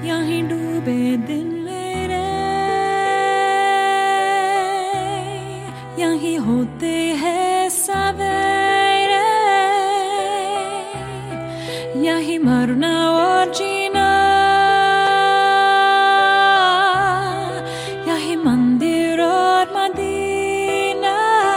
यहीं डूबे दिन मेरे, यहीं होते हैं सवेरे, यहीं मरना और जीना, यहीं मंदिर और मदीना।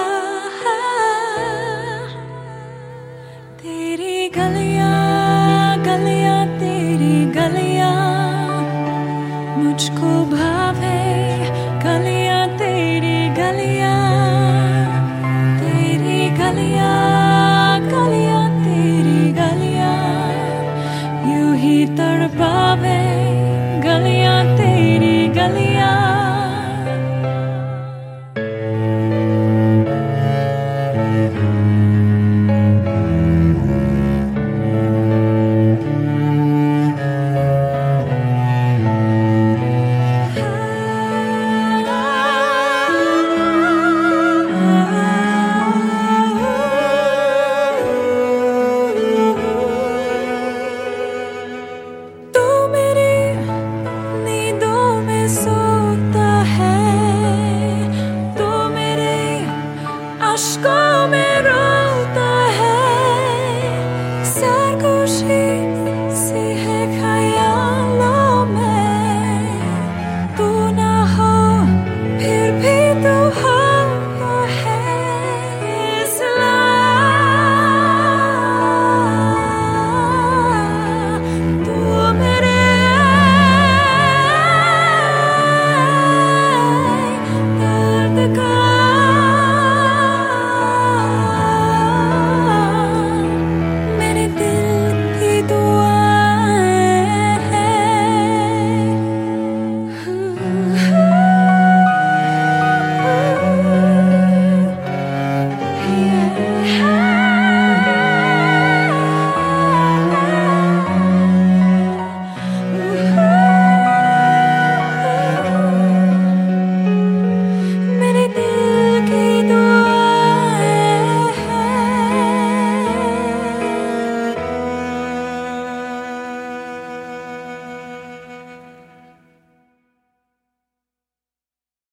तेरी गलियां गलियां तेरी गलियां मुझको भावे, गलियां तेरी गलियां, तेरी गलियां गलियां तेरी गलियां यूं ही तड़पावे।